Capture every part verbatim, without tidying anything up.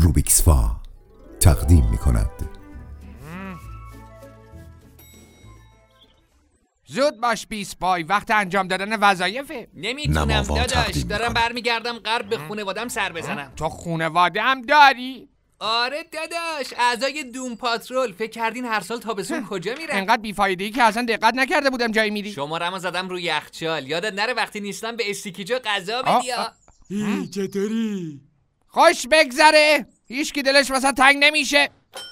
روبیکسفا تقدیم می کند. زود باش بیست پای، وقت انجام دادن وظایفه. نمیتونم داداش، دارم برمیگردم غرب به خونوادم سر بزنم. تو خونواده هم داری؟ آره داداش، اعضای دوم پاترول. فکر کردین هر سال تابستون کجا میرن؟ انقدر بیفایده‌ای که اصلا دقت نکرده بودم جایی میری. شماره‌مو زدم روی یخچال، یادت نره وقتی نیستم به استیکیجو غذا بدی. ای چطوری؟ خوش بگذره، هیچ کی دلش واسه تنگ نمیشه.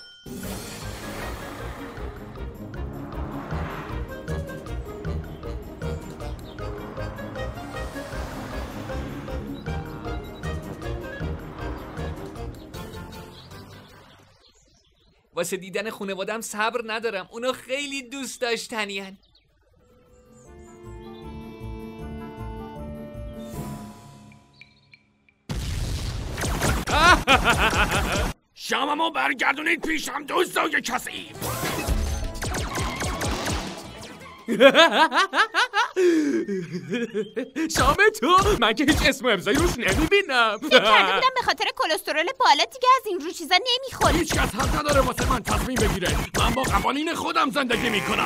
واسه دیدن خونوادم صبر ندارم، اونا خیلی دوست داشتنین. شاممو برگردونید پیشم دوستای کثیف. شام تو؟ من که هیچ اسم و امضایی روش نمیبینم. فکر کرده بودم به خاطر کلسترول بالا دیگه از این رو چیزا نمیخوری. هیچ کس حق نداره واسه من تصمیم بگیره. من با قوانین خودم زندگی میکنم.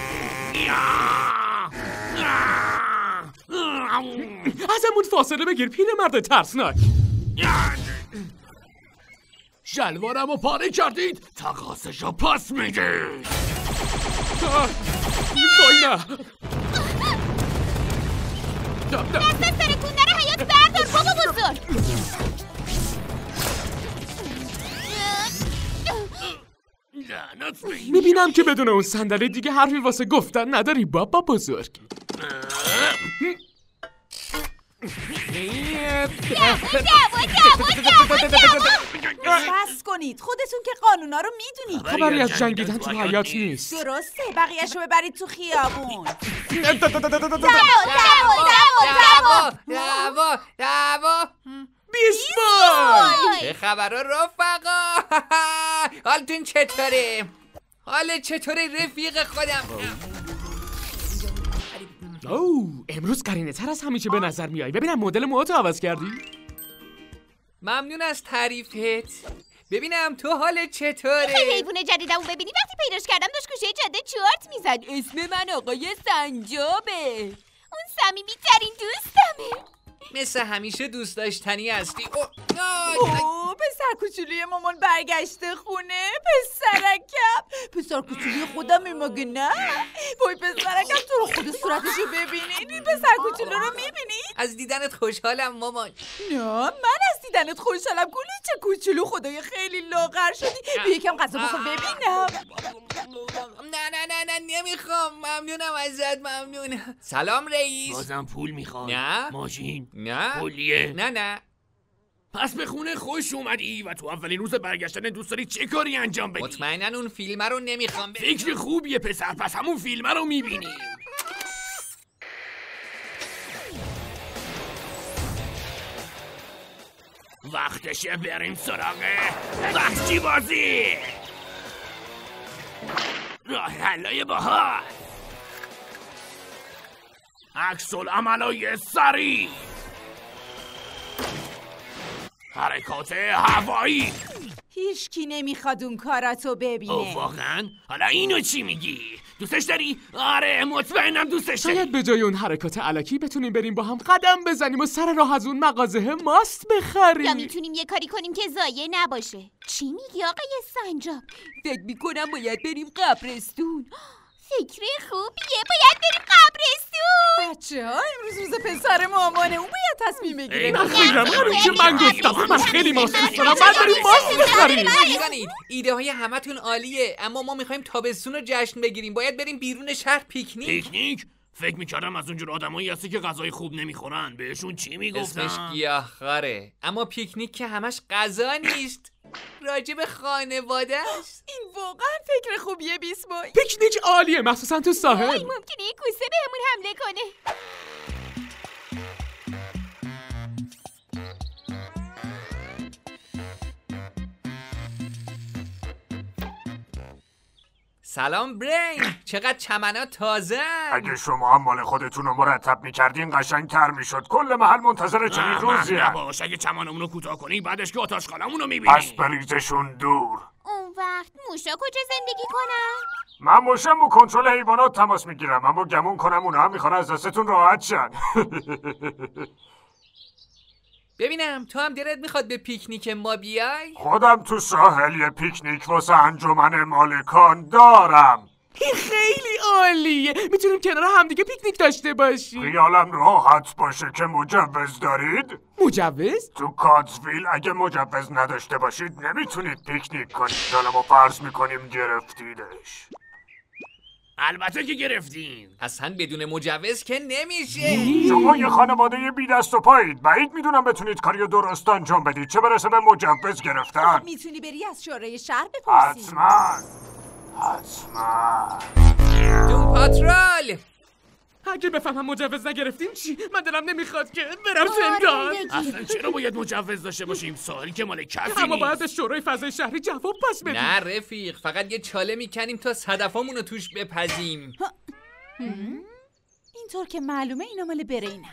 ازمون فاصله بگیر پیرمرد ترسناک. شلوارمو پاره کردید، تقاصشو پاس میدید. وای نه، دست سرکونده رو حیات بردار بابا بزرگ. میبینم که بدون اون صندلی دیگه حرفی واسه گفتن نداری بابا بزرگ. بس کنید، خودتون که قانونا رو میدونید. خبری از جنگیدن تو حیات نیست. درسته، بقیه‌شو ببرید تو خیابون. دعوا دعوا دعوا. بیست بای چه خبرها رفقا؟ حالتون چطوره؟ حال چطوره رفیق خودم؟ اوه، امروز قرینه تر از همیشه به نظر میای. ببینم مدل موهاتو عوض کردی؟ ممنون از تعریفت. ببینم تو حالت چطوره؟ خیلی حیوان جدیدمو ببینی؟ وقتی پیداش کردم داشت گوشه جاده چارت میزد. اسم من آقای سنجابه. اون صمیمی ترین دوستمه. مثل همیشه دوست داشتنی هستی. اوه، پسر کوچولوی مامان برگشته خونه. پسرکم، پسر کوچولوی خودم مگه نه؟ وای پسرکم، تو رو خود صورتشو ببینین. این پسر کوچولو رو میبینی؟ از دیدنت خوشحالم مامان. نه، من از دیدنت خوشحالم. گولیچه کوچولو، خدای خیلی لاغر شدی. بیا یکم غذا بخور ببینم. نه نه نه نه نمیخوام. ممنونم ازت، ممنونم. سلام رئیس. بازم پول میخواد؟ نه. ماشین؟ نه. پولیه؟ نه نه. پس به خونه خوش اومدی و تو اولین روز برگشتن دوست داری چه کاری انجام بدی؟ مطمئناً اون فیلم رو نمیخوام ببینم. فکر خوبیه پسر، پس همون فیلم رو میبینیم. وقتشه بریم سراغ وحشی بازی. راه حلای باحال، عکس العملای سریع، حرکات هوایی. هیچکی نمیخواد اون کاراتو ببینه. او واقعا؟ حالا اینو چی میگی؟ دوستش داری؟ آره مطمئنم دوستش داری. شاید به جای اون حرکات الکی بتونیم بریم با هم قدم بزنیم و سر راه از اون مغازه ماست بخریم. یا میتونیم یه کاری کنیم که ضایع نباشه. چی میگی آقای سنجاب؟ فکر میکنم باید بریم قبرستون. فکر خوبیه، باید بریم قبرستون. بچه ها، امروز روز پسر مامانه، اون باید تصمیم بگیره. من خیرم همین که من گفتم. من خیلی ماست دوست دارم. من بریم ماست بخریم. ایده های همتون عالیه، اما ما میخوایم تابستون رو جشن بگیریم. باید بریم بیرون شهر پیکنیک. پیکنیک؟ فکر میکردم از اونجور آدمایی هستی که غذای خوب نمیخورن. بهشون چی میگفتن؟ اسمش گیاهخواره. اما پیکنیک که همش غذا نیست، راجب خانواده است. این واقعا فکر خوبیه بیست بای. پیکنیک عالیه، مخصوصا تو ساحل. وای، ممکنه یه کوسه بهمون حمله کنه. سلام برین، چقدر چمنا تازه. اگه شما هم مال خودتون رو مرتب میکردین قشنگ‌تر میشد. کل محل منتظر چنین روزی هست. نباش، اگه چمنمون رو کوتاه کنی بعدش که آتاشخالمون رو میبینی. پس بریزشون دور. اون وقت موشا کجا زندگی کنن؟ من موشم با کنترل حیوانات تماس میگیرم. من با گمون کنم اونا هم میخوان از دستتون راحت شن. ببینم تو هم دلت میخواد به پیکنیک ما بیای؟ خودم تو ساحل یه پیکنیک واسه انجمن مالکان دارم. این خیلی عالیه. میتونیم کنار همدیگه پیکنیک داشته باشیم. خیالم راحت باشه که مجوز دارید؟ مجوز؟ تو کاتسویل اگه مجوز نداشته باشید نمیتونید پیکنیک کنید. حالا ما فرض میکنیم گرفتیدش. البته که گرفتیم. اصلا بدون مجوز که نمیشه. شما یه خانواده بی دست و پایید. بعید میدونم بتونید کاری درست انجام بدید، چه برسه به مجوز گرفتن. میتونی بری از شورای شهر بپرسی. حتما حتما. دون پاترول. اگه بفهمم مجوز نگرفتیم چی؟ من دلم نمیخواد که برم زندان. اصلا چرا باید مجوز داشته باشیم؟ ساحل که مال کسی نیست. اما باید شورای فضای شهری جواب پس بدیم. نه رفیق، فقط یه چاله میکنیم تا صدفامونو توش بپزیم. اینطور که معلومه اینا مال برینن.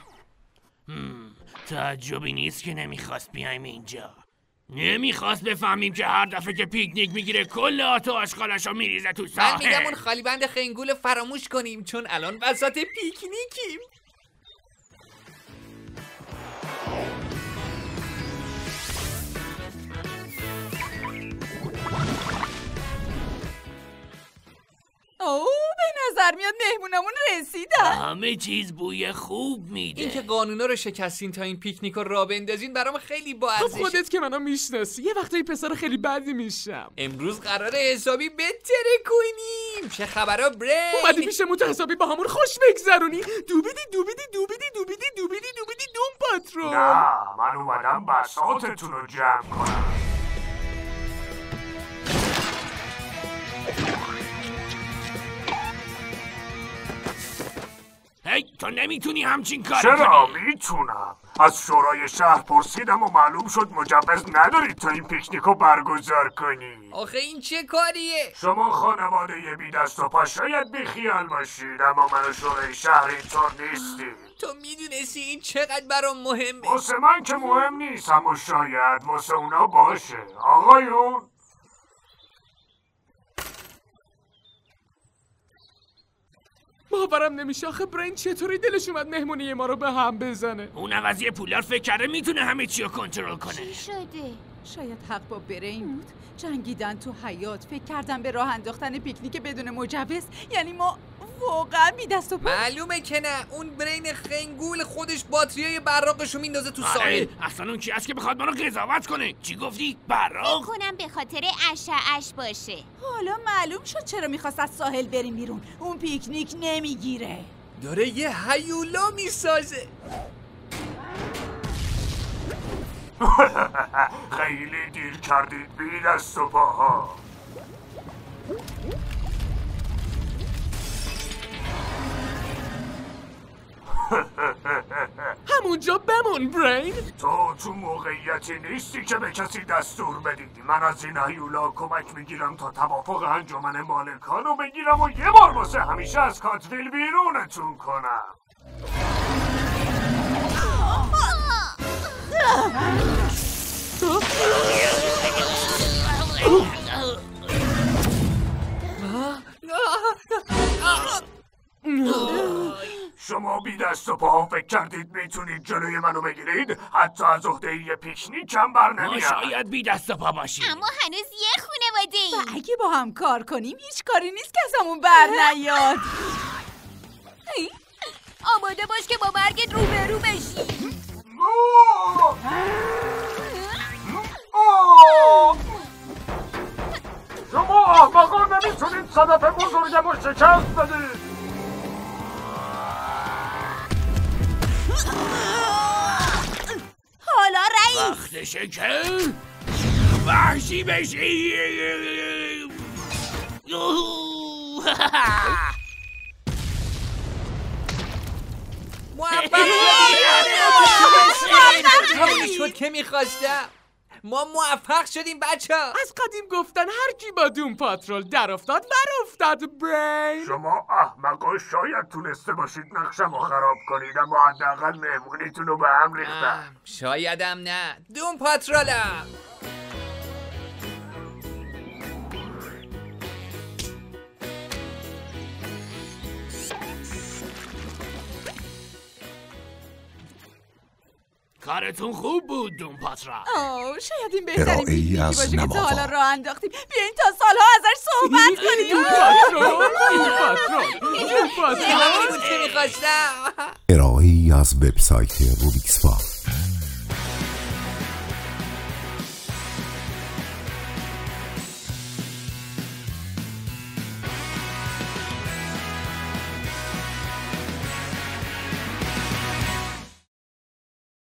تعجبی نیست که نمیخواست بیایم اینجا. نمیخواست بفهمیم که هر دفعه که پیکنیک میگیره کل آتا آشغالشو میریزه تو ساحل. من میگم اون خالی بند خنگول فراموش کنیم، چون الان وسط پیکنیکیم. اوه به نظر میاد مهمونمون رسیدن. همه چیز بوی خوب میده. این که قانونا رو شکستین تا این پیکنیک رو راه بندازین برام خیلی باارزشه. خب خودت که منو میشناسی یه وقتایی پسر خیلی بدی میشم. امروز قراره حسابی بتره کنیم. چه خبرا برین؟ اومدی پیشمون تا حسابی با همون خوش بگذرونی. دوبیدی دوبیدی دوبیدی دوبیدی دوبیدی دوبیدی دوم پاترون. نه من اومدم بساطتون رو جمع کنم. هی تو نمیتونی همچین کاری چرا کنی؟ میتونم. از شورای شهر پرسیدم و معلوم شد مجوز ندارید تا این پیکنیک رو برگزار کنی. آخه این چه کاریه؟ شما خانواده بی دست و پا شاید بی خیال باشید، اما من و شورای شهر اینطور نیستیم. تو میدونستی این چقدر برام مهمه؟ واسه من که مهم نیست، اما شاید واسه اونا باشه. آقایون باورم نمیشه. آخه برین چطوری دلش اومد مهمونی ما رو به هم بزنه؟ اون عوضی پولدار فکر کرده میتونه همه چی رو کنترل کنه. چی شده؟ شاید حق با برین بود. جنگیدن تو حیاط، فکر کردن به راه انداختن پیکنیک بدون مجوز. یعنی ما واقعا بی دست و پا. معلومه که نه. اون برین خنگول خودش باتریای براقشو میندازه تو ساحل. اصلا اون کی است که بخواد منو قضاوت کنه؟ چی گفتی؟ براق؟ کنم به خاطر اشعه‌اش باشه. حالا معلوم شد چرا میخواست از ساحل بریم بیرون. اون پیکنیک نمیگیره. داره یه هیولا میسازه. خیلی دیر کردید بی دست و پاها. همونجا بمون برین. تو تو موقعیتی نیستی که به کسی دستور بدی. من از این هیولا کمک میگیرم تا توافق انجمن مالکان رو بگیرم و یه بار واسه همیشه از کاتویل بیرونتون کنم. شما بی دست و پا فکر کردید میتونید جلوی منو بگیرید؟ حتی از عهده یه پیکنیک هم بر ما نمیاد. شاید بی دست و پا باشیم، اما هنوز یه خانواده و ایم. اگه با هم کار کنیم هیچ کاری نیست که ازمون بر نیاد. آماده باش که با مرگت روبرو بشی. آه! آه! شما احمقا نمیتونید صدف بزرگم رو شکست بدید. حالا رئیس وقتشه که وحشی بشی. موفق شدی. همونی شد که میخواستم. ما موفق شدیم بچه ها. از قدیم گفتن هر کی با دوم پاترول در افتاد ور افتاد برین. شما احمقا شاید تونسته باشید نقشمو خراب کنید، اما حداقل مهمونیتون رو به هم ریختم. شایدم نه. دوم پاترولم. کارتون خوب بود دوم پاترول. آه شاید این بهترین ارائه‌ای پیکنیکی از باشه که تا نماها. حالا راه انداختیم. بیاین تا سالها ازش صحبت کنیم. دوم پاترول دوم پاترول دوم پاترول همونی بود که میخواستم. ارائه‌ای از وبسایت روبیکس با